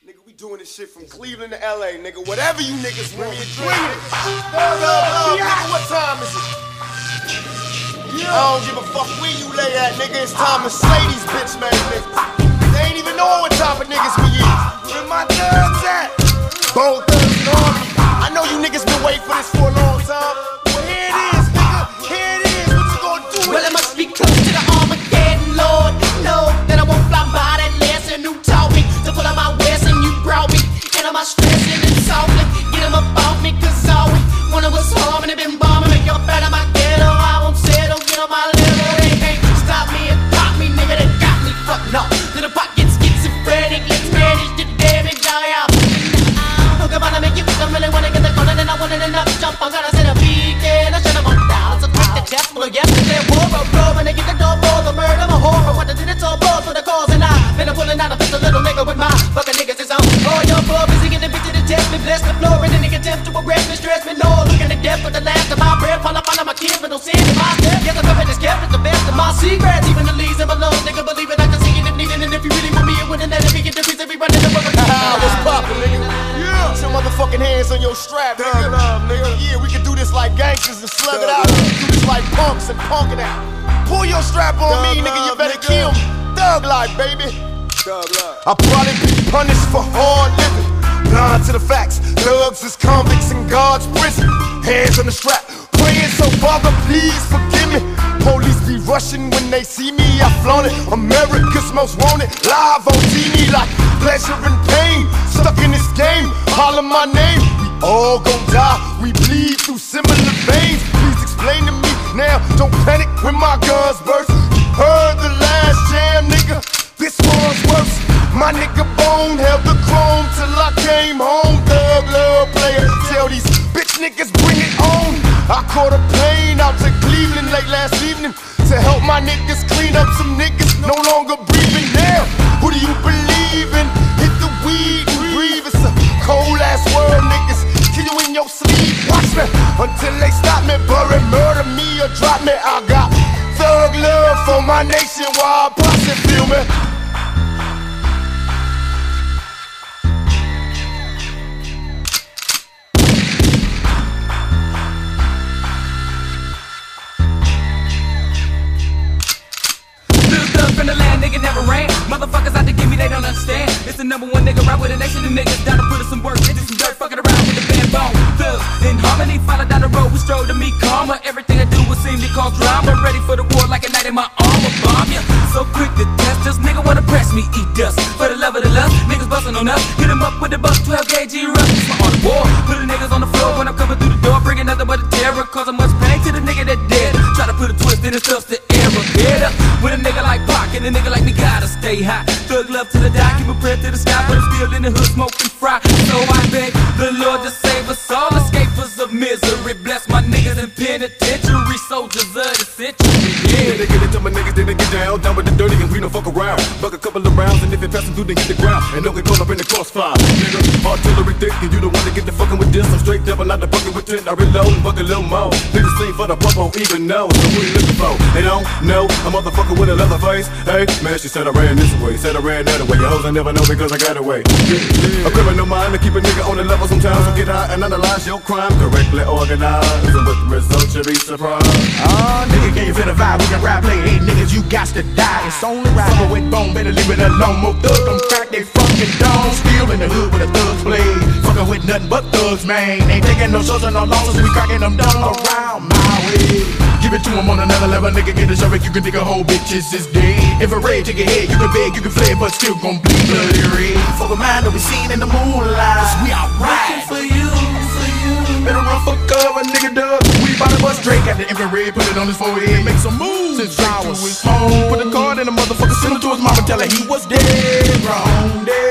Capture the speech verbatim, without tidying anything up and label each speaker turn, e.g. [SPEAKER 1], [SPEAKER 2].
[SPEAKER 1] Nigga, we doing this shit from Cleveland to L A, nigga. Whatever you niggas want me to drink, nigga. Thug, thug, nigga, what time is it? I don't give a fuck where you lay at, nigga. It's time to slay these bitch made niggas. They ain't even know what type of niggas we is. Where my thugs at? Bone thugs and army. I know you niggas been waiting for this for a long time. Well, here it is, nigga. Here it is. What you gonna do?
[SPEAKER 2] Well, I must be close to the Armageddon, Lord. No, that I won't fly by that lesson. Who taught me to pull out my west and you brought me? And I'm stressing and softly. Get them up off me, cause all we wanted was harm and they been bombing. Make up out of my ghetto. I won't settle, get on my level. They can't stop me and pop me, nigga. They got me fucked up. To the pockets, schizophrenic. Let's manage the damage, I am. Look about to make you feel, I really wanna get the gun and I want it enough to jump. I'm gonna set a beat and I shut them on down. So quick the chest full of yesterday. War, bro, bro, when they get the door for the murder, I'm a horror. What I did it all for the cause and I been pulling out a pistol, little nigga with my fucking niggas is on. All your bro, busy getting bitch to the test me, bless the floor and the nigga attempt to arrest me, stress me, no. Looking to death for the last of my breath, fall up on my kids, but don't see it in my step. Yes, I'm perfect, it's kept, it's the best of my secrets. Even the leaves and my lungs, nigga, believe it, I can see it if needed. And if you really want me, it wouldn't let it be get the piece that we running the rubber.
[SPEAKER 1] What's poppin', nigga? Yeah. Put your motherfucking hands on your strap, nigga. Love, nigga. Yeah, we can do this like gangsters and slug it out. We can do this like punks and punk it out. Pull your strap on me, nigga, you better kill me. Thug life, baby. I'll probably be punished for hard living. Blind to the facts, thugs is convicts in God's prison. Hands on the strap, praying so Father, please forgive me. Police be rushing when they see me, I flaunt it. America's most wanted, live on T V like pleasure and pain. Stuck in this game, holler my name. We all gon' die, we bleed through similar veins. Please explain to me now, don't panic when my guns burst. You heard the last jam, nigga, this one's worse. My nigga Bone held the chrome till I came home. Thug love player, tell these bitch niggas bring it on. I caught a plane out to Cleveland late last evening to help my niggas clean up some niggas no longer breathing. Now, who do you believe in? Hit the weed and breathe. It's a cold ass world, niggas. Kill you in your sleep. Watch me until they stop me, bury, murder me or drop me. I got thug love for my nation while I posse feel me.
[SPEAKER 3] From the land, nigga never ran. Motherfuckers out to give me, they don't understand. It's the number one nigga right with a nation of niggas down to put in some work, into some dirt, fucking around with the band bone. Thugs in harmony, follow down the road, we stroll to meet karma. Everything I do will seem to cause drama. Ready for the war like a knight in my armor, bomb ya. So quick to test us, nigga wanna press me, eat dust. For the love of the lust, niggas bustin' on us. Hit 'em up with the bus, twelve gauge E-Rush. It's my art of war. Put the niggas on the floor when I'm coming through the door, bringing nothing but a terror. Cause I much pain to the nigga that dead. Try to put a twist in his stuff to error. Head up with a nigga like Pac, and a nigga like me gotta stay high. Thug love to the die, keep a prayer to the sky, but I'm still in the hood smoking fry. So I beg the Lord to save us all, escapers of misery. Bless my niggas in penitentiary, soldiers of the century.
[SPEAKER 4] Yeah, they get it to my niggas, then they get down, down with the dirty and we don't fuck around. Buck a couple of rounds, and if it passes through, then hit the ground. And don't get caught up in the crossfire, nigga. Artillery thick, and you don't want to get the fucking with this. I'm straight devil, not the bucket with ten. I reload and buck a little more. Did the same for the pump, won't even know. So who you looking for? They don't know a motherfucker with a leather face. Hey, man, she said I ran this way, said I ran that way. Your hoes I never know because I got away. Yeah, yeah. A criminal mind to keep a nigga on the level sometimes. So get high and analyze your crime correctly organized. And with the results you'll be surprised.
[SPEAKER 5] Ah, uh, nigga, can you feel the vibe? We can rap, play, hey niggas, you got to die. It's only right. Summer with Bone, better leave it alone. More thug, them crack, they fucking dome. Still in the hood with a thug's blade. Fucking with nothing but thugs, man. Ain't taking no shows and no losses, we cracking them down around my way. Give it to him on another level, nigga, get a show it. You can dig a whole bitches is dead. If a raid take your head, you can beg, you can flay, but still gon' bleed bloody red. For the mind that we seen in the moonlight, cause we alright. For you, for you. Better run for cover, nigga, dub. We bout to bust Drake at the infrared, put it on his forehead, make some moves. Since I was home, put the card in the motherfucker, send him to his mama, tell her he was dead, wrong, dead.